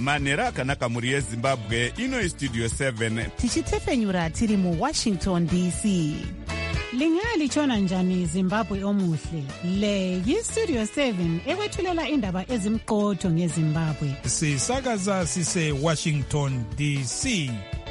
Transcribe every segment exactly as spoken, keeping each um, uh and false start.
manhero akanaka mhuri yezimbabwe. Ino istudio seven tichitefenyura tiri muwashington D C. Lingalitshona njani Zimbabwe omuhle? Le yistudio seven ekwethulela indaba ezimqotho ngeZimbabwe. Sisakaza sise Washington D C.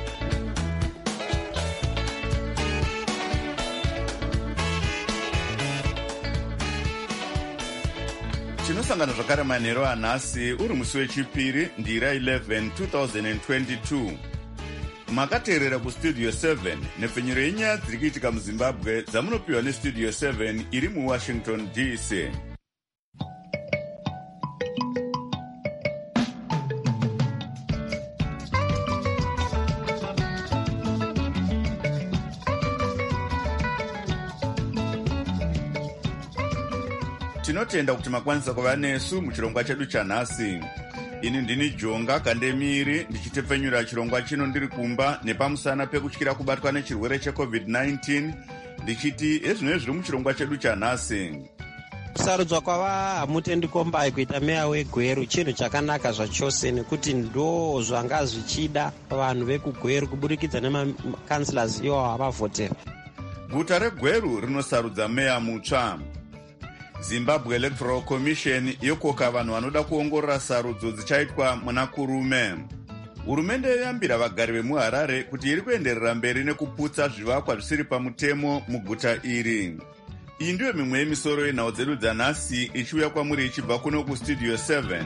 tinosangana zvakare manhero anhasi uri musi wechipiri ndira eleven two thousand twenty-two. Makateerera kustudio seven nepfenyuro yenyaya dziri kuitika muzimbabwe dzamunopiwa nestudio seven iri muwashington D C. Tinotenda kuti makwanisa kuva nesu muchirongwa chedu chanhasi. Ini ndini Jonga Kandemiri ndichitepfenyura chirongwa chino ndiri kumba nepamusana pekutyira kubatwa nechirwere checovid nineteen ndichiti ezvinoi zviri muchirongwa chedu chanhasi. Kusarudzwa kwava Hamutendi Kombai kuita meya weGweru chinhu chakanaka zvachose nekuti ndo zvanga zvichida vanhu vekuGweru kuburikidza nemakansilas iwo havavhotera. Guta reGweru rinosarudza meya mutsva. Zimbabwe Electoral Commission yokoka vanhu vanoda kuongorora sarudzo dzichaitwa muna kurume. Hurumende yoyambira vagari vemuHarare kuti iri kuenderera mberi nekuputsa zvivakwa zvisiri pamutemo muguta iri. Iyi ndiyo mimwe yemisoro yenhau dzedu dzanhasi ichiuya kwamuri ichibva kuno kustudio seven.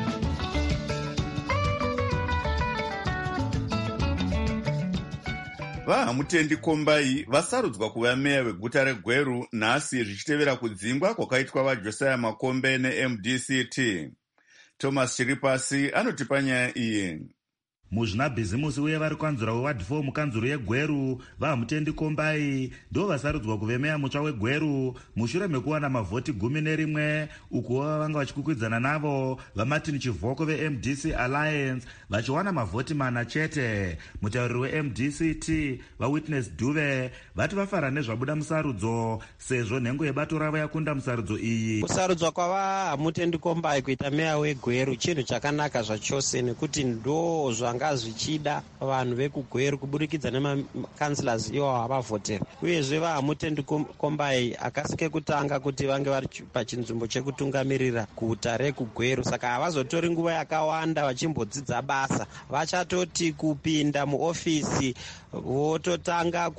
vaHamutendi Kombai vasarudzwa kuva meya weguta reGweru nhasi zvichitevera kudzingwa kwakaitwa vaJosiah Makombe neM D C T. Thomas Chiripasi anotipa nyaya iyi. Muzvinabhizimusi uye vari kwanzura wewadhifo mukanzuro yeGweru vaHamutendi Kombai ndo vasarudzwa kuve meya mutsva weGweru mushure mekuwana mavhoti gumi nerimwe uko vanga vachikwikwidzaana navo vaMartin Chivhoko veM D C Alliance vachiwana mavhoti mana chete. Mutauriri weM D C T vaWitness Duve vati vafara nezvabuda musarudzo sezvo nhengo yebato ravo yakunda musarudzo iyi. Kusarudzwa kwava Hamutendi Kombai kuita meya weGweru chinhu chakanaka zvachose nekuti ndo zvanga nga zvichida vanhu vekuGweru kuburikidza nemakansilas iwo havavhotera. Uyezve vaHamutendi Kombai akasike kutanga kuti vange vari pachinzvimbo chekutungamirira guta rekuGweru, saka havazotori nguva yakawanda vachimbodzidza basa. Vachatoti kupinda muofisi vototanga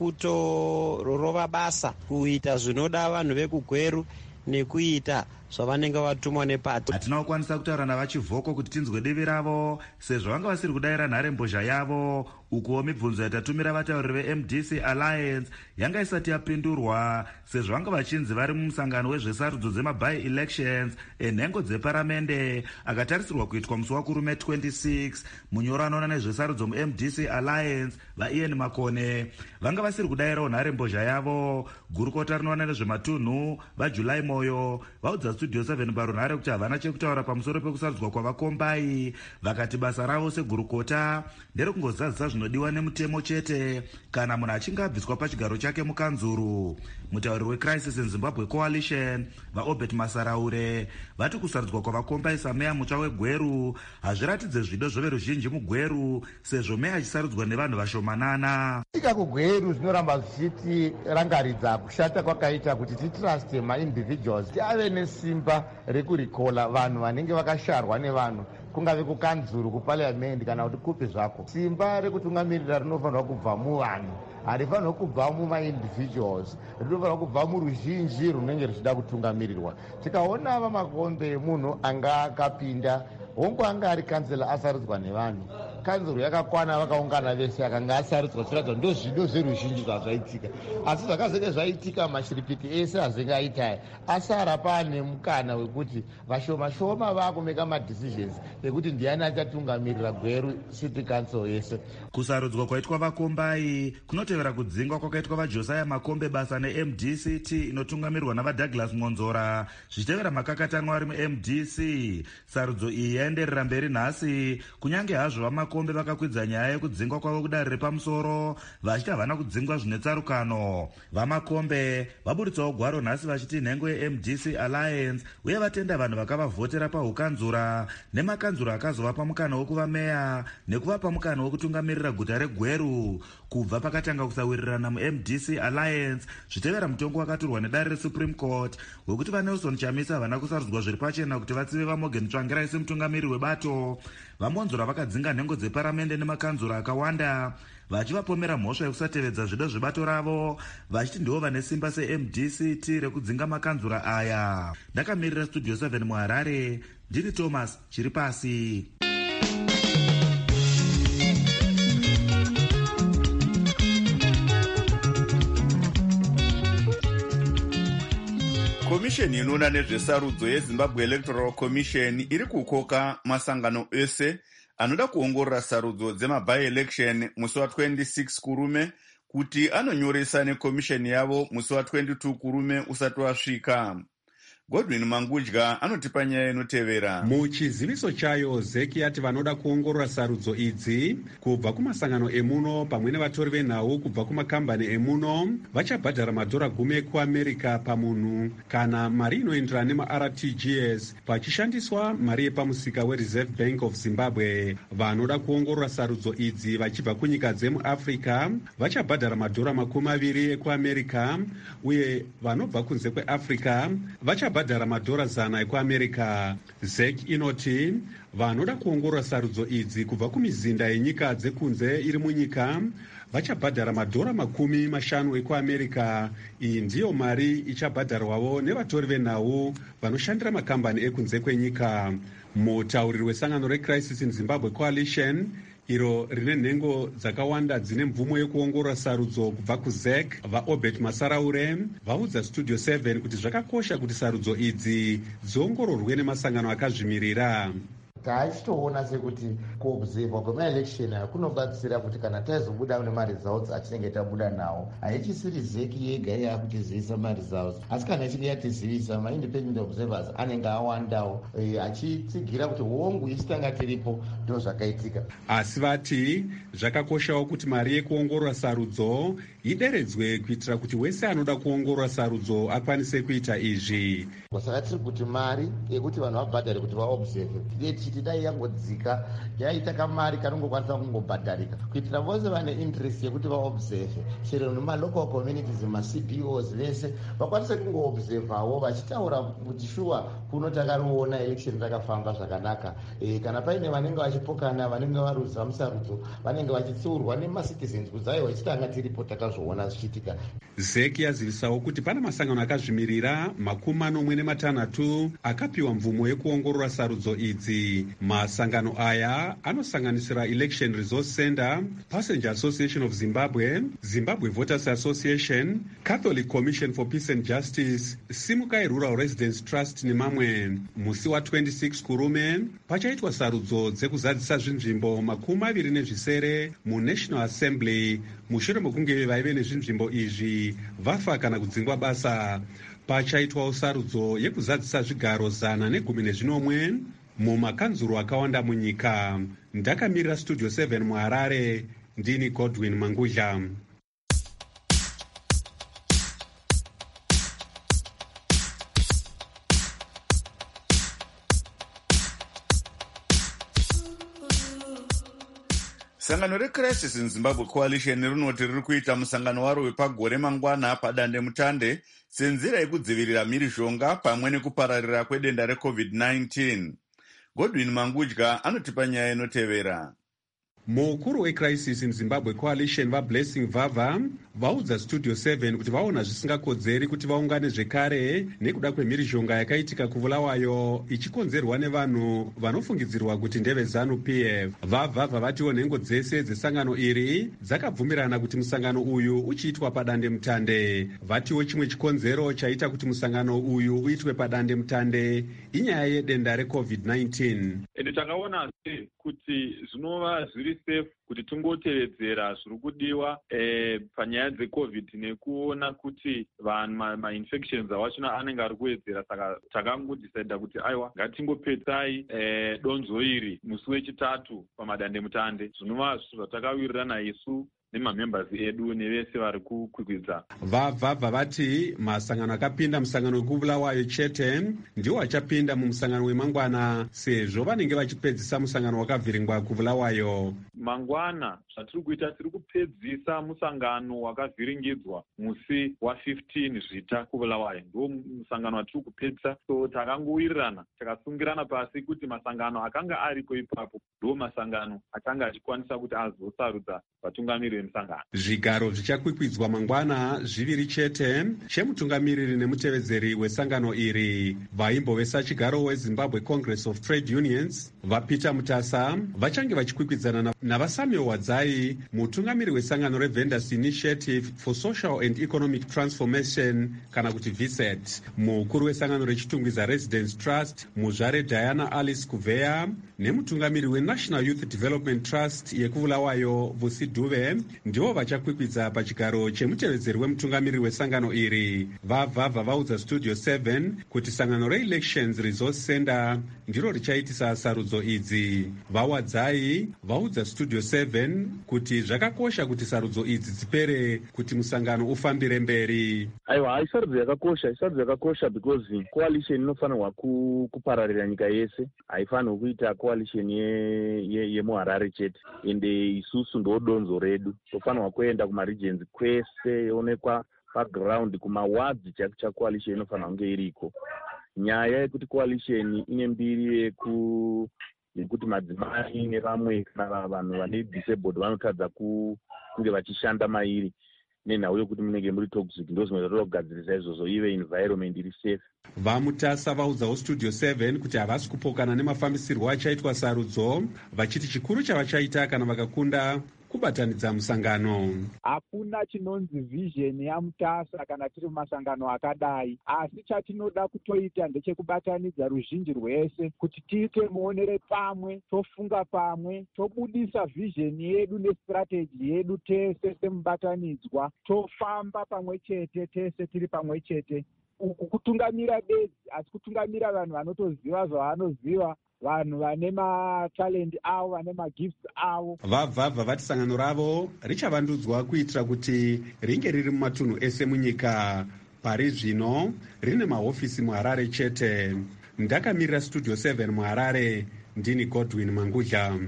kutorova basa kuita zvinoda vanhu vekuGweru nekuita zvavanenge vatumwa nepati. Hatina kukwanisa kutaura navaChivhoko kuti tinzwe divi ravo sezvo vanga vasiri kudayira nharembozha yavo uko mibvunzo yatatumira vatauriri veM D C Alliance yanga isati yapindurwa sezvo vanga vachinzi vari mumusangano wezvesarudzo dzemaby elections enhengo dzeparamende akatarisirwa kuitwa musi wakurume twenty-six. Munyoro anoona nezvesarudzo muM D C Alliance vaIan Makone vanga vasiri kudayirawo nharembozha yavo. Gurukota rinoona nezvematunhu vaJulai Moyo vaudza studio seven parunhare kuti havana chekutaura pamusoro pekusarudzwa kwavaKombai. Vakati basa ravo segurukota nderekungozadzisa zvinodiwa nemutemo chete kana munhu achinge abviswa pachigaro chake mukanzuru. Mutauriri weCrisis in Zimbabwe Coalition vaObert Masaraure vati kusarudzwa kwavaKombai sameya mutsva weGweru hazviratidze zvido zvoveruzhinji muGweru sezvo meya achisarudzwa nevanhu vashomanana. Tika kuGweru zvinoramba zvichiti rangaridza kushata kwakaita kuti titruste maindividuals tiave nesimba rekurikola vanhu vanenge vakasharwa nevanhu kungave kukanzuru kupaliamendi kana kuti kupi zvako. Simba rekutungamirira rinofanirwa kubva muvanhu, harifanirwa kubva mumaindividuals, rinofanirwa kubva muruzhinji runenge ruchida kutungamirirwa. Tikaona vaMakombe munhu anga akapinda hongu anga ari kansela asarudzwa nevanhu, kanzuro yakakwana vakaungana vese akanga asarudzwa chiratidza ndo zvido zveruzhinji zvazvaitika. Asi zvakazenge zvaitika mashiripiti ese azenge aita asara pane mukana wekuti vashoma-shoma vakumeka madecisions ekuti ndiani achatungamirira Gweru City Council yese. Kusarudzwa kwaitwa vaKombai kunotevera kudzingwa kwakaitwa vaJosiah Makombe basa neM D C T inotungamirwa navaDouglas Ngonzora zvichitevera makakatanwa ari muM D C. Sarudzo iyi yaenderera mberi nhasi kunyange hazvo vaMakombe vemakombe vakakwidza nyaya yekudzingwa kwavo kudare repamusoro vachiti havana kudzingwa zvine tsarukano. Vamakombe vaburitsawo gwaro nhasi vachiti nhengo yeM D C Alliance uye vatenda vanhu vakavavhotera paukanzura nemakanzura akazovapa mukana wekuva meya nekuvapa mukana wekutungamirira guta reGweru kubva pakatanga kusawirirana muM D C Alliance zvitevera mutongo wakaturwa nedare reSupreme Court wekuti vaNelson Chamisa havana kusarudzwa zviri pachena kuti vatsive vaMorgan Tsvangirai semutungamiri webato. Vamonzora vakadzinga nhengo dzeparamende nemakanzura akawanda vachivapomera mhosva yekusatevedza zvido zvebato ravo vachiti ndivo vane simba seM D C T rekudzinga makanzura aya. Ndakamirira Studio seven muHarare, ndini Thomas Chiripasi. Komisheni inoona nezvesarudzo yeZimbabwe Electoral Commission iri kukoka masangano ese anoda kuongorora sarudzo dzema-by-election musi wa twenty-six kurume kuti anonyoresa nekomisheni yavo musi wa twenty-two kurume usati wasvika. Godwin Mangudya anotipa nyaya inotevera. Muchiziviso chayo zeki yati vanoda kuongorora sarudzo idzi kubva kumasangano emuno pamwe nevatori venhau kubva kumakambani emuno vachabhadhara madhora gumi ekuamerica pamunhu kana mari inoenderana nemaR T G S pachishandiswa mari yepamusika weReserve Bank of Zimbabwe. Vanoda kuongorora sarudzo idzi vachibva kunyika dzemuAfrica vachabhadhara madhora makumi maviri ekuamerica uye vanobva kunze kweAfrica vachabhadhara bhadhara madhora zana ekuamerica. Zek inoti vanoda kuongorora sarudzo idzi kubva kumizinda yenyika dzekunze iri munyika vachabhadhara madhora makumi mashanu ekuamerica. Iyi ndiyo mari ichabhadharwavo nevatori venhau vanoshandira makambani ekunze kwenyika. Mutauriri wesangano reCrisis in Zimbabwe Coalition iro rine nhengo dzakawanda dzine mvumo yekuongorora sarudzo kubva kuZek vaObert Masaraure vaudza Studio seven kuti zvakakosha kuti sarudzo idzi dziongororwe nemasangano akazvimirira. Taichitoona sekuti kuobserva kwemaelection aya kunobatsira kuti kana taizobuda nemaresults atinenge tabuda nawo haichisiri zeki yega yaakutizivisa maresults asi kana ichinge yatizivisa maindependent observers anenge awandawo e, achitsigira kuti hongu isitanga tiripo ndo zvakaitika. Asi vati zvakakoshawo kuti mari yekuongorora sarudzo ideredzwe kuitira kuti wese anoda kuongorora sarudzo akwanise kuita izvi. Saka tiri kuti mari yekuti vanhu vabhadhare kuti vaobserve chiti dai yangodzika yaita kamari kanongokwanisa kungobhadharika kuitira vose vane interest yekuti vaobserve chero nemalocal communities maC B Os vese vakwanise kungoobservawo vachitaura kuti shuwa kuno takariona election takafamba zvakanaka. E, kana paine vanenge vachipokana vanenge varudza musarudzo vanenge vachitsiurwa nemacitizens kudzai vachitanga tiripo takazvoona zvichiitika. Zeki yazivisawo kuti pana masangano akazvimirira makumi manomwe nematanhatu akapiwa mvumo yekuongorora sarudzo idzi. Masangano aya anosanganisira Election Resource Center, Passenger Association of Zimbabwe, Zimbabwe Voters Association, Catholic Commission for Peace and Justice, Simukai Rural Residents Trust nemamwe. Musi wa twenty-six kurume pachaitwa sarudzo dzekuzadzisa zvinzvimbo makumi maviri nezvisere muNational Assembly mushure mekunge vaive nezvinzvimbo izvi vafa kana kudzingwa basa. Pachaitwawo sarudzo yekuzadzisa zvigaro zana negumi nezvinomwe mumakanzuro akawanda munyika. Ndakamirira Studio seven muHarare, ndini Godwin Mangudya. Sangano reCrisis in Zimbabwe Coalition rinoti riri kuita musangano waro wepagore mangwana padande mutande senzira yekudzivirira mhirizhonga pamwe nekupararira kwedenda reCovid nineteen. Godwin Mangudya anotipa nyaya inotevera. Mukuru weCrisis in Zimbabwe Coalition vaBlessing Vava vaudza Studio seven kuti vaona zvisingakodzeri kuti vaungane zvekare nekuda kwemhirizhonga yakaitika kuvulawayo ichikonzerwa nevanhu vanofungidzirwa kuti ndeve ZANU P F. Vavha vatiwo nhengo dzese dzesangano iri dzakabvumirana kuti musangano uyu uchiitwa padande mutande. Vatiwo chimwe chikonzero chaita kuti musangano uyu uitwe padande mutande inyaya yedenda reCovid nineteen. Ende takaona kuti zvinova zviri safe, kuti tingotevedzera zviri kudiwa eh, panyaya dzecovid nekuona kuti vanhu mainfections awachona anenge ari kuwedzera. Saka takangodecida kuti aiwa ngatingopedzai eh, donzo iri musi wechitatu pamadandemutande, zvinova zvinhu zvatakawirirana isu nemamembers edu nevese vari kukwikwidza. Vabva vati masangano akapinda musangano wekubulawayo chete ndiwo achapinda mumusangano wemangwana, sezvo vanenge vachipedzisa musangano wakavhiringwa kubulawayo. Mangwana zvatiri kuita, tiri kupedzisa musangano wakavhiringidzwa musi wa15 zvita kubulawayo, ndo musangano watiri kupedzisa. So takangowirirana takasungirana pasi kuti masangano akanga aripo ipapo ndo masangano akanga achikwanisa kuti azosarudza vatungamiriri vemusangano. Zvigaro zvichakwikwidzwa mangwana zviviri chete, chemutungamiriri nemutevedzeri wesangano iri. Vaimbovesa chigaro weZimbabwe Congress of Trade Unions vaPeter Mutasa vachange vachikwikwidzana navaSamuel Wadzai, mutungamiri wesangano reVendors Initiative for Social and Economic Transformation kana kuti V S E T, mukuru wesangano rechitungwiza Residence Trust muzvare Diana Alice Kuveya nemutungamiri weNational Youth Development Trust yekubulawayo Vusi Dube ndivo vachakwikwidza pachigaro chemutevedzeri wemutungamiri wesangano iri. Vabva vaudza Studio seven kuti sangano reElections Resource Center ndiro richaitisa sarudzo idzi. Vawadzai vaudza Studio seven kuti zvakakosha kuti sarudzo idzi dzipere kuti musangano ufambire mberi. Aiwa, aisarudzo yakakosha, isarudzo yakakosha because coalition inofanirwa kupararira nyika yese, haifanirwi kuita coalition yemuHarare ye, ye chete, ende isusu ndo donzo redu, tofanirwa kuenda kumaregions kwese yoonekwa paground kumawards chaku cha coalition inofanirwa kunge iriko. Nyaya yekuti coalition ine mbiri yeku yekuti madzimai nevamwe kana vanhu vane disabled vanotadza kunge vachishanda mairi nenhau yokuti munenge muri toxic, ndo zvimwe zvatinoda kugadzirisa izvozvo ive environment iri safe. VaMutasa vaudzawo Studio seven kuti havasi kupokana nemafambisirwo achaitwa sarudzo, vachiti chikuru chavachaita kana vakakunda kubatanidza musangano. Hakuna chinonzi vision yaMutasa kana tiri mumasangano akadai, asi chatinoda kutoita ndechekubatanidza ruzhinji rwese kuti tiite muonere pamwe, tofunga pamwe, tobudisa vision yedu nestrategy yedu tese semubatanidzwa, tofamba pamwe chete tese tiri pamwe chete. Uku kutungamira bedzi, asi kutungamira vanhu vanotoziva zvavanoziva, vanhu vane matalent avo, vane magifts avo. Vabva vati sangano ravo richavandudzwa kuitira kuti ringe riri mumatunhu ese munyika. Pari zvino rine mahofisi muHarare chete. Ndakamirira Studio seven muHarare, ndini Godwin Mangudla.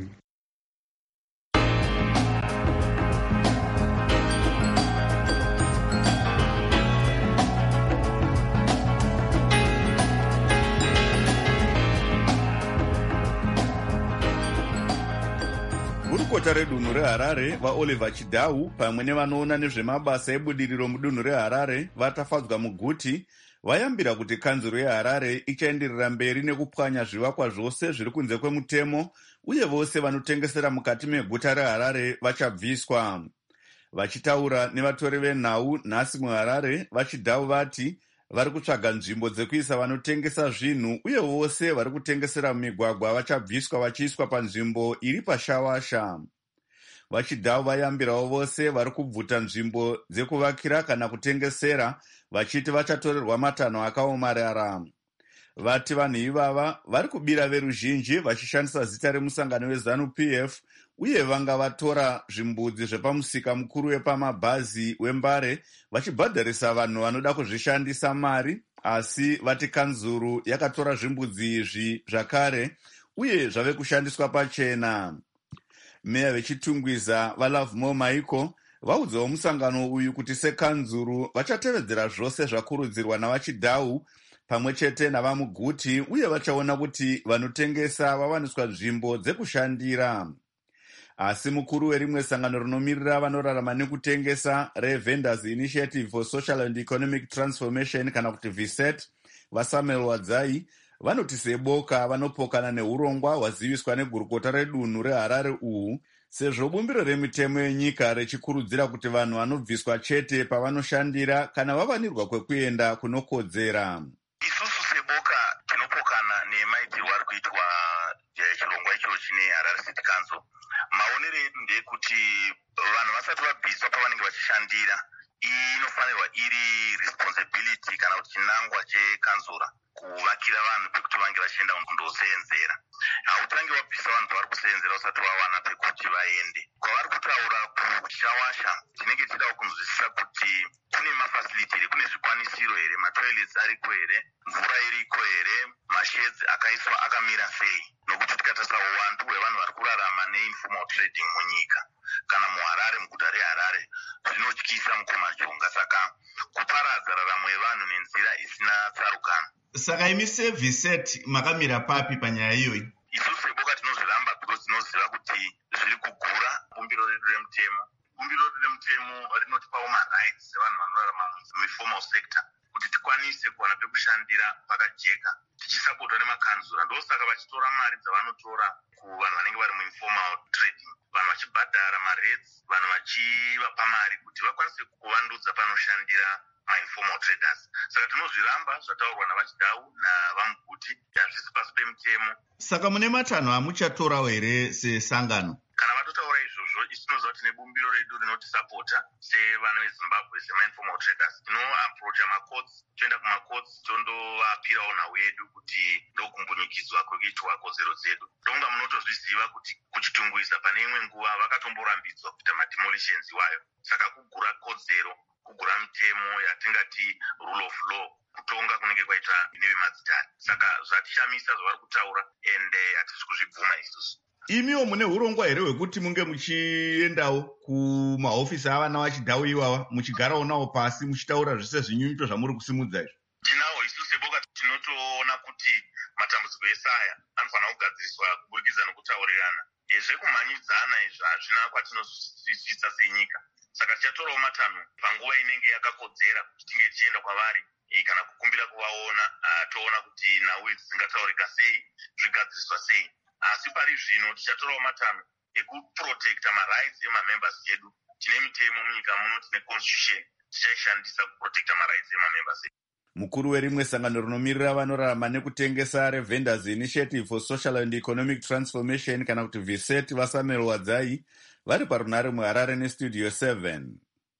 Gurukota redunhu reHarare vaOliver Chidau pamwe nevanoona nezvemabasa ebudiriro mudunhu reHarare vatafadzwa muguti vayambira kuti kanzuro yeHarare ichaenderera mberi nekupwanya zvivakwa zvose zviri kunze kwemutemo uye vose vanotengesera mukati meguta reHarare vachabviswa. Vachitaura nevatori venhau nhasi muHarare, vaChidau vati vari kutsvaga nzvimbo dzekuisa vanotengesa zvinhu uye vose vari kutengesera mumigwagwa vachabviswa vachiiswa panzvimbo iri pashawasha. VaChidau vayambirawo vose vari kubvuta nzvimbo dzekuvakira kana kutengesera vachiti vachatorerwa matanho akaomarara. Vati vanhu ivava vari kubira veruzhinji vachishandisa zita remusangano weZanu P F uye vanga vatora zvimbudzi zvepamusika mukuru wepamabhazi wembare vachibhadharisa vanhu vanoda kuzvishandisa mari, asi vati kanzuru yakatora zvimbudzi izvi zvakare uye zvave kushandiswa pachena. Meya vechitungwiza vaLovemore Maiko vaudzawo musangano uyu kuti sekanzuru vachatevedzera zvose zvakurudzirwa navaChidau pamwe chete navamuguti uye vachaona kuti vanotengesa vawaniswa nzvimbo dzekushandira. Asi mukuru werimwe sangano rinomirira vanorarama nekutengesa reVendors Initiative for Social and Economic Transformation kana kuti V S E T vaSamuel Wadzai vanoti seboka vanopokana neurongwa hwaziviswa negurukota redunhu reHarare uhu, sezvo bumbiro remitemo yenyika rechikurudzira kuti vanhu vanobviswa chete pavanoshandira kana vavanirwa kwekuenda kunokodzera. Isusu seboka tinopokana nemaitirwo ari kuitwa chirongwa icho chine Harare City Council. Maonero vanhu vasati vabviswa pavanenge vachishandira. Iyi inofanirwa iri responsibility kana kuti chinangwa chekanzura kuvakira vanhu pekuti vange vachienda kundosenzera. Hautange wabvisa vanhu pavari kusenzera usati vawana pekuti vaende. Kwavari kutaura kushawasha tinenge tichida kunzwisisa kuti kune mafacility here, kune zvikwanisiro here, matoilets ariko here, mvura iriko here, masheds akaiswa akamira sei. Nokuti tikatarisa uwandu hwevanhu vari kurarama neinformal trading munyika kana muHarare, muguta reHarare, zvinotyisa mukomajonga. Saka kuparadza raramo yevanhu nenzira isina tsarukano. Saka imi seVset makamira papi panyaya iyoyi? Isusu seboka tinozviramba because tinoziva kuti zviri kugura bumbiro redu remutemo. Bumbiro redu remutemo rinotipawo marights evanhu vanorarama muformal sector kuti tikwanise kuwana pekushandira pakajeka tichisapotwa nemakanzura. Ndosaka vachitora mari dzavanotora kuvanhu vanenge vari muinformal trading, vanhu vachibhadhara marates, vanhu vachivapa mari kuti vakwanise kuvandudza panoshandira mainformal traders. Saka tinozviramba zvataurwa navachidau navamuguti hazvisi pasi pemutemo. Saka mune matanho amuchatorawo here sesangano? Kana vatotaura izvozvo, isu tinoziva kuti nebumbiro redu rinotisapota sevana veZimbabwe semainformal traders. Tinoaprocha macourts, toenda kumacourts tondovapirawo nhau yedu kuti ndokumbunyikidzwa kwekuitwa kodzero dzedu. Ndonga munotozviziva kuti kuchitunguisa pane imwe nguva vakatomborambidzwa kuita mademolitions iwayo. Saka kugura kodzero, kugura mitemo yatingati rule of law, kutonga kunenge kwaita nevemadzitari. Saka zvatishamisa zvavari kutaura ende hatisi kuzvibvuma isusu. Imiwo mune urongwa here hwekuti munge muchiendawo kumahofisi avana vachidhau ivava muchigarawo nawo pasi muchitaura zvese zvinyunyuto zvamuri kusimudza izvo? Tinawo isu seboka tinotoona kuti matambudziko ese aya anofanira kugadziriswa kuburikidza nokutaurirana. Zvekumhanyidzana izvi hazvina kwatinozwisisa senyika. Saka tichatorawo matanho panguva inenge yakakodzera kuti tinge tichienda kwavari kana kukumbira kuvaona, toona kuti nhau idzi dzingataurika sei, zvigadziriswa sei. Asi pari zvino tichatorawo matanho ekuprotecta marights emamembers edu. Tine mitemo munyika muno, tine constitution, tichaishandisa kuprotecta marights emamembers edu. Mukuru werimwe sangano rinomirira vanorarama nekutengesa reVendors Initiative for Social and Economic Transformation kana kuti VSET vaSamuel Wadzai vari parunare muHarare nestudio seven.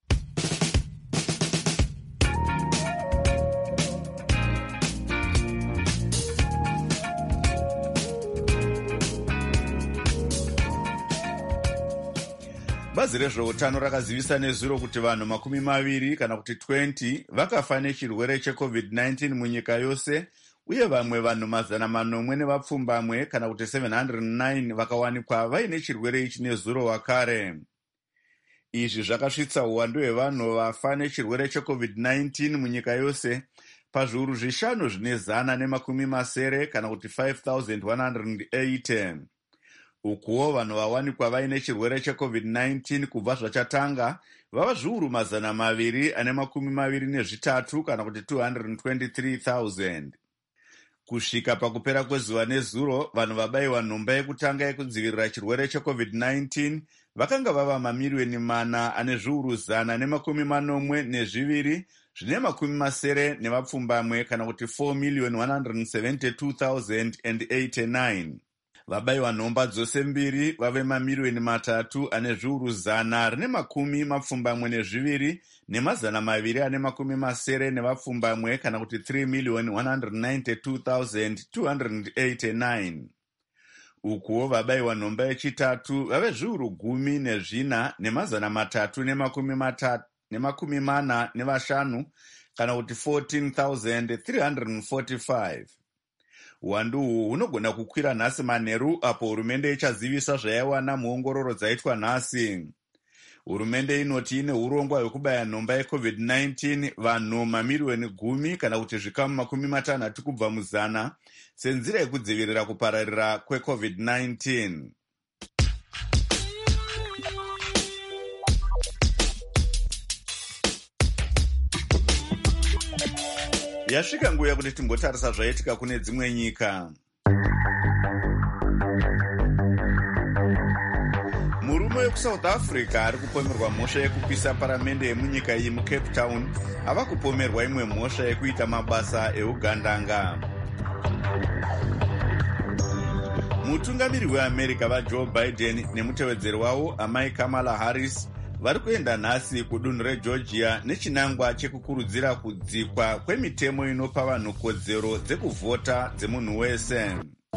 Bazi rezveutano rakazivisa nezuro kuti vanhu makumi maviri kana kuti twenty vakafa nechirwere checovid nineteen munyika yose, uye vamwe vanhu mazana manomwe nevapfumbamwe kana kuti seven hundred nine vakawanikwa vaine chirwere ichi nezuro wakare. Izvi zvakasvitsa uwandu hwevanhu vafa nechirwere checovid nineteen munyika yose pazviuru zvishanu zvine zana nemakumi masere kana kuti five thousand one hundred eighty. Ukuwo vanhu vawanikwa vaine chirwere checovid nineteen kubva zvachatanga vava zviuru mazana maviri ane makumi maviri nezvitatu kana kuti two hundred twenty-three thousand. Kusvika pakupera kwezuva nezuro, vanhu vabayiwa nhomba yekutanga yekudzivirira chirwere checovid nineteen vakanga vava mamiliyoni mana ane zviuru zana nemakumi manomwe nezviviri zvine makumi masere nevapfumbamwe kana kuti four million one hundred seventy-two thousand eighty-nine. Vabayiwa nhomba dzose mbiri vave mamiliyoni matatu ane zviuru zana rine makumi mapfumbamwe nezviviri nemazana maviri ane makumi masere nevapfumbamwe kana kuti three million one hundred ninety-two thousand two hundred eighty-nine. Ukuwo vabayiwa nhomba yechitatu vave zviuru gumi nezvina nemazana matatu nemakumi matatu nemakumi mana nevashanu kana kuti fourteen thousand three hundred forty-five. Uwandu uhu hunogona kukwira nhasi manheru apo hurumende ichazivisa zvaiwana muongororo dzaitwa nhasi. Hurumende inoti ine urongwa hwekubaya nhomba yecovid nineteen vanhu mamiliyoni gumi kana kuti zvikamu makumi matanhatu kubva muzana senzira yekudzivirira kupararira kwecovid nineteen. Yasvika nguva kuti timbotarisa zvaitika kune dzimwe nyika. Murume wekusouth Africa ari kupomerwa mhosva yekupisa paramende yemunyika iyi muCape Town ava kupomerwa imwe mhosva yekuita mabasa eugandanga. Mutungamiri weAmerica vaJoe Biden nemutevedzeri wavo amai Kamala Harris vari kuenda nhasi kudunhu regeorgia nechinangwa chekukurudzira kudzikwa kwemitemo inopa vanhu kodzero dzekuvhota dzemunhu wese.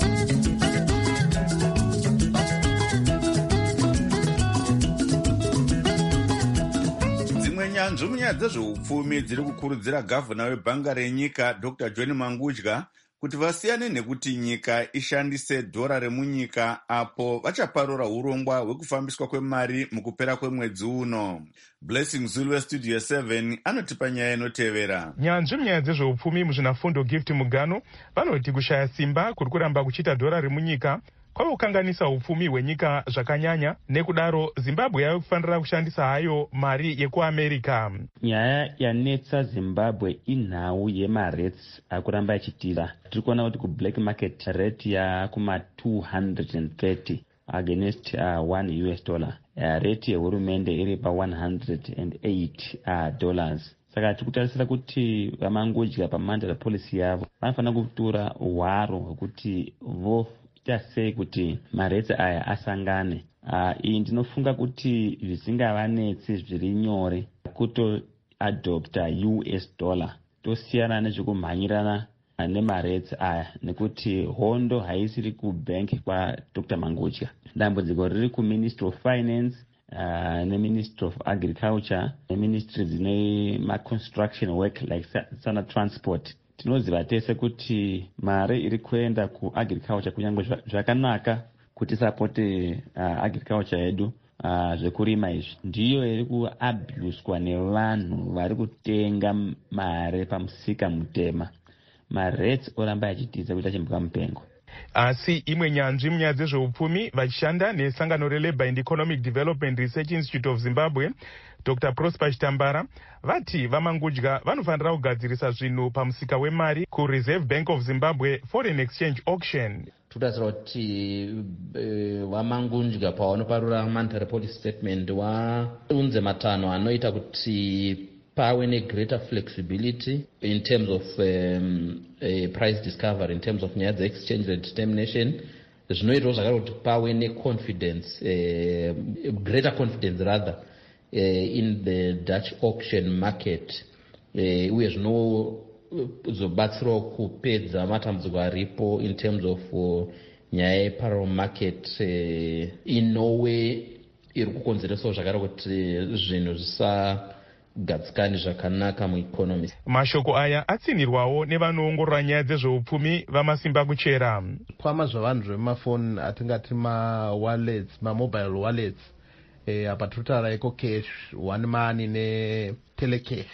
Dzimwe nyanzvi munyaya dzezveupfumi dziri kukurudzira gavhana webhanga renyika Dr John Mangudya kuti vasiyane nekuti nyika ishandise dhora remunyika apo vachaparura urongwa hwekufambiswa kwemari mukupera kwemwedzi uno. Blessing Zulu Studio seven anotipa nyaya inotevera. Nyanzvi munyaya dzezveupfumi muzvinafundo Gift Mugano vanoti kushaya simba kuri kuramba kuchita dhora remunyika kwava kukanganisa upfumi hwenyika zvakanyanya, nekudaro Zimbabwe yava kufanira kushandisa hayo mari yekuAmerica. Nyaya yanetsa Zimbabwe inhau yemarates akuramba achitira. Tiri kuona kuti kublack market rate yakuma two hundred thirty against uh, one U S dollar. Uh, rate yehurumende iri pa one hundred eight uh, dollars. Saka tiri kutarisira kuti vaMangudya pamandara policy yavo vanofanira kutora hwaro hwekuti vo sei kuti maretsi aya asangane. Uh, iyi ndinofunga kuti zvisingavanetsi zviri nyore kutoadopta U S dollar tosiyana nezvekumhanyirana nemaretsi aya, nekuti hondo haisiri kubank kwa Dr Mangudya. Dambudziko riri kuMinistry of Finance uh, neMinistry of Agriculture neministry dzine maconstruction work like sana transport. Tinoziva tese kuti mari iri kuenda kuagriculture kunyange zvakanaka kuti sapote uh, agriculture yedu uh, zvekurima izvi ndiyo iri kuabuswa nevanhu vari kutenga mari pamusika mutema. Marets oramba achitiza kuita chimbuka mupengo. Asi imwe nyanzvi munyaya dzezveupfumi vachishanda nesangano reLabour and Economic Development Research Institute of Zimbabwe Dr Prosper Chitambara vati vaMangudya vanofanira kugadzirisa zvinhu pamusika wemari kuReserve Bank of Zimbabwe Foreign Exchange Auction. Tutasira kuti vaMangudya pavanoparura mandatory policy statement waunze matano anoita kuti pave negreater flexibility in terms of um, uh, price discovery, in terms of nyaya dzeexchange rate determination. Zvinoitawo zvakare kuti pave neconfidence, uh, greater confidence rather, uh, in the Dutch auction market, uye zvinozobatsirawo kupedza matambudziko aripo in terms of uh, nyaya yeparallel market uh, in Norway iri kukonzeresawo zvakare kuti zvinhu zvisa gatsikani zvakanaka mueconomy. Mashoko aya atsinirwawo nevanoongorora nyaya dzezveupfumi vamasimba kuchera. Kwama zvavanhu zvemafoni atingati mawallets, mamobile wallets, eh, apa totaura eko cash, one money netelecash.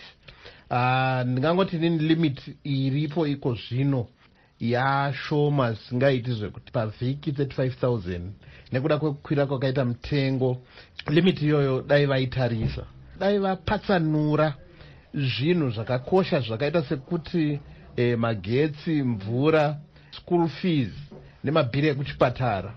Uh, ndingangoti nini limit iripo iko zvino yashoma singaiti zvekuti pavhiki thirty-five thousand nekuda kwekukwira kwakaita mutengo. Limit iyoyo dai vaitarisa, dai vapatsanura zvinhu zvakakosha zvakaita sekuti eh, magetsi, mvura, school fees nemabhiri ekuchipatara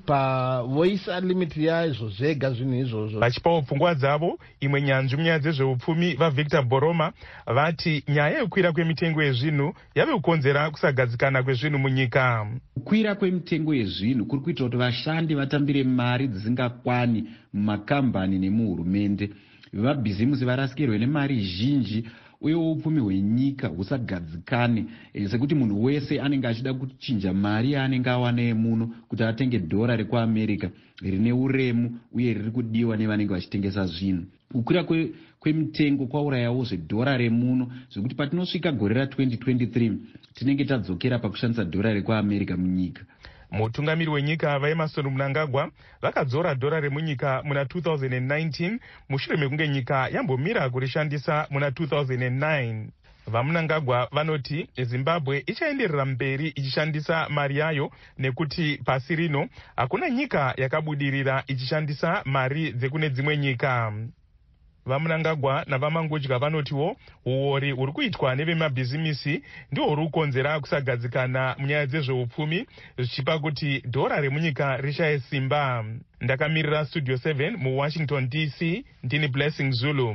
pavoisa limit yazvo zvega zvinhu izvozvo. Vachipawo pfungwa dzavo imwe nyanzvi munyaya dzezveupfumi vaVictor Boroma vati nyaya yekukwira kwemitengo yezvinhu yave kukonzera kusagadzikana kwezvinhu munyika. Kukwira kwemitengo yezvinhu kuri kuita kuti vashandi vatambire mari dzisingakwani mumakambani nemuhurumende. Vabhizimusi varasikirwe nemari zhinji uye upfumi hwenyika husagadzikane, e, sekuti munhu wese anenge achida kuchinja mari yaanenge awana yemuno kuti atenge dhora rekuAmerica rine uremu uye riri kudiwa nevanenge vachitengesa zvinhu. Kukwira kwe, kwemitengo kwaurayawo zvedhora remuno zvekuti patinosvika gore ra-twenty twenty-three tinenge tadzokera pakushandisa dhora rekuAmerica munyika. Mutungamiri wenyika vaEmmerson Mnangagwa vakadzora dhora remunyika muna two thousand nineteen mushure mekunge nyika yambomira kurishandisa muna two thousand nine. VaMnangagwa vanoti Zimbabwe ichaenderera mberi ichishandisa mari yayo nekuti pasi rino hakuna nyika yakabudirira ichishandisa mari dzekune dzimwe nyika. VaMnangagwa navaMangudya vanotiwo uori uri kuitwa nevemabhizimisi ndiwo uri kukonzera kusagadzikana munyaya dzezveupfumi zvichipa kuti dhora remunyika rishaye simba. Ndakamirira Studio seven muWashington D C, ndini Blessing Zulu.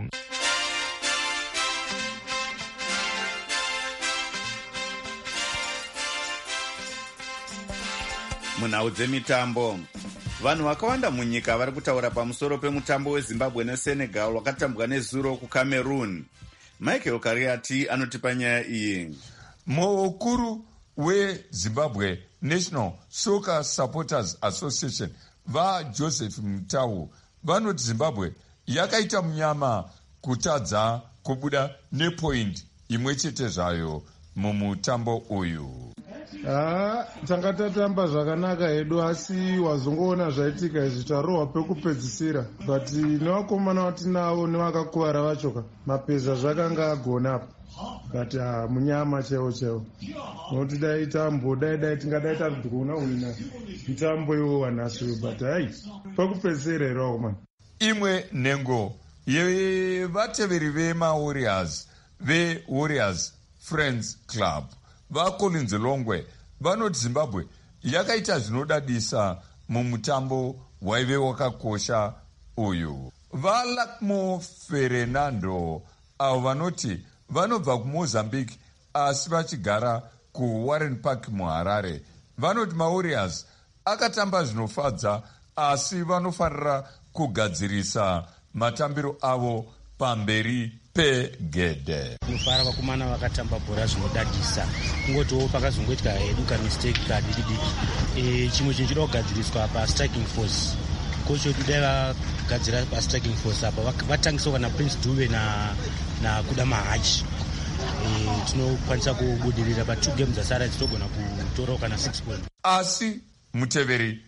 Munhau dzemitambo, vanhu vakawanda munyika vari kutaura pamusoro pemutambo wezimbabwe nesenegal wakatambwa nezuro kucameroon. Michael Kariati anotipa nyaya iyi. Mukuru weZimbabwe National Soccer Supporters Association vaJoseph Mutau vanoti Zimbabwe yakaita munyama kutadza kubuda nepoint imwe chete zvayo mumutambo uyu. Ah, tanga tatamba zvakanaka hedu asi wazongoona zvaitika izvi tarohwa pekupedzisira, but nevakomana vatinavo nevakakuvara vachoka mapeza zvakanga agona, but uh, munyama cheo cheo noti dai tambo dai dai tingadai tari kuona wina mutambo iwo wanhasi, but hai pekupedzisira here vakomana. Imwe nhengo yevateveri vemawarriors vewarriors Friends Club vaCollins Longwe vanoti Zimbabwe yakaita zvinodadisa mumutambo waive wakakosha uyu. VaLakmo Fernando avo vanoti vanobva kuMozambique asi vachigara kuWarren Park muHarare vanoti maWarriors akatamba zvinofadza asi vanofanira kugadzirisa matambiro avo pamberi pegedhe. Nofara vakomana vakatamba bhora zvinodadisa, kungotiwo pakazongoitika hedu kamistake kadiki diki. E, chimwe chinhu chinoda kugadziriswa pastriking force. Kocho dai vagadzira pastriking force apa vatangisawo kana Prince Dube na na Kuda Mahachi. E, tinokwanisa kubudirira pa two games asara titogona kutorawo kana six points. Asi muteveri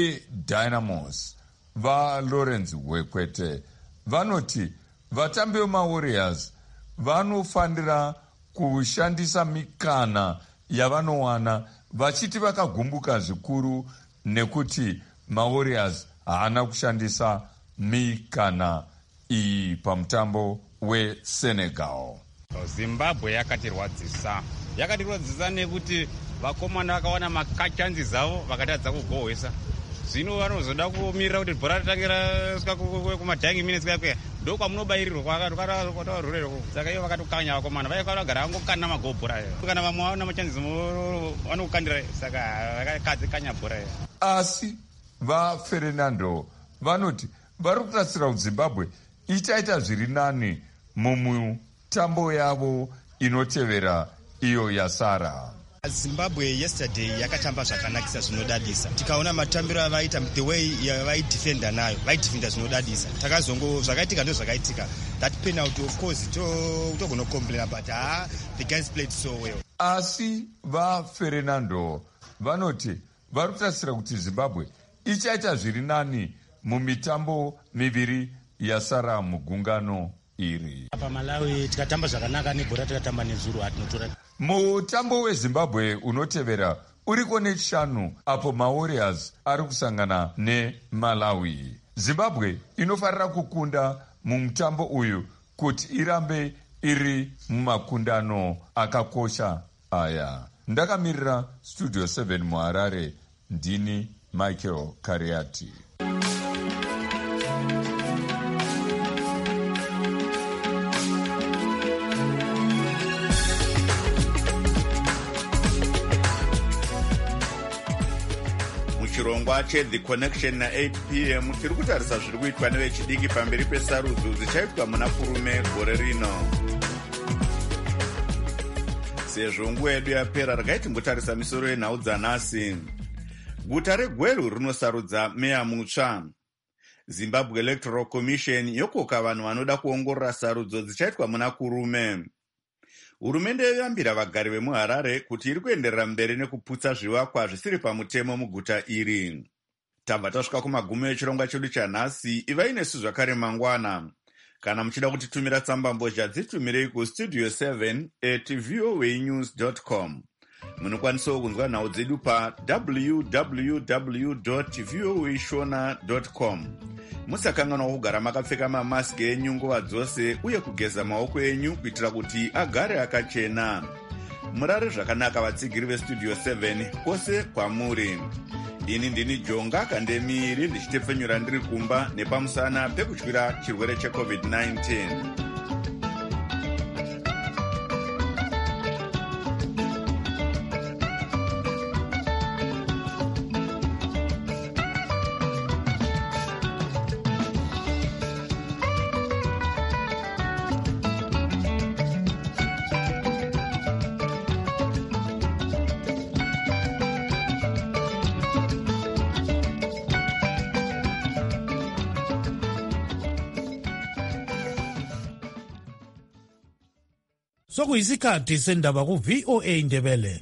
weDynamos vaLawrence Wekwete vanoti vatambi vemaWarriors vanofanira kushandisa mikana yavanowana vachiti vakagumbuka zvikuru nekuti maWarriors haana kushandisa mikana iyi pamutambo weSenegal. Zimbabwe yakatirwadzisa yakatirwadzisa nekuti vakomana vakawana makachanzi zavo vakatadza kugohwesa. Zvino vanozoda kumirira kuti bhora ritangira saka kumadhangi minutes kakwe ndo kwamunobairirwa kwakatororerwa. Saka iyo vakatokanya vakomana vaikagara vangokana magobhora kana vamwe vaona machanzi vanokukandira saka vakakadzikanya bhora. Asi vaFernando vanoti vari kutasira kuti Zimbabwe ichaita zviri nani mumutambo yavo inotevera iyo yasara. Zimbabwe yesterday yakatamba zvakanakisa zvinodadisa. Tikaona matambiro avaita, the way yavaidefenda nayo vaidefenda zvinodadisa. Takazongo zvakaitika ndo zvakaitika. That penalty of course to togona complain but ah the guys played so well. Asi vaFernando vanoti vari kutasira kuti Zimbabwe ichaita zviri nani mumitambo miviri yasara mugungano iri. Apa Malawi tikatamba zvakanaka nebhora tikatamba nezuro atinotora. Mutambo weZimbabwe unotevera uriko nechishanu apo maWarriors ari kusangana neMalawi. Zimbabwe inofarira kukunda mumutambo uyu kuti irambe iri mumakundano akakosha aya. Ndakamirira Studio seven muHarare, ndini Michael Kariati. Chirongwa cheThe Connection na eight p m tiri kutarisa zviri kuitwa nevechidiki pamberi pesarudzo dzichaitwa muna kurume gore rino. Sezvo nguva yedu yapera regai timbotarisa misoro yenhau dzanhasi. Guta reGweru rinosarudza meya mutsva. Zimbabwe Electoral Commission yokoka vanhu vanoda kuongorora sarudzo dzichaitwa muna kurume. Hurumende yoyambira vagari vemuHarare kuti iri kuenderera mberi nekuputsa zvivakwa zvisiri pamutemo muguta iri. Tabva tasvika kumagumo echirongwa chedu chanhasi. Ivai nesu zvakare mangwana. Kana muchida kutitumira tsamba mbozha dzitumirei kustudio seven at voanews dot com. Munokwanisawo kunzwa nhau dzedu pa w w w dot voashona dot com. Musakanganwa kugara makapfeka mamaski enyu nguva dzose uye kugeza maoko enyu kuitira kuti agare akachena. Murare zvakanaka vatsigiri vestudio seven kwose kwamuri. Ini ndini Jonga Kandemiri ndichitepfenyura ndiri kumba nepamusana pekutyira chirwere checovid nineteen. sokuyisikhathi sendaba ku-V O A Indebele.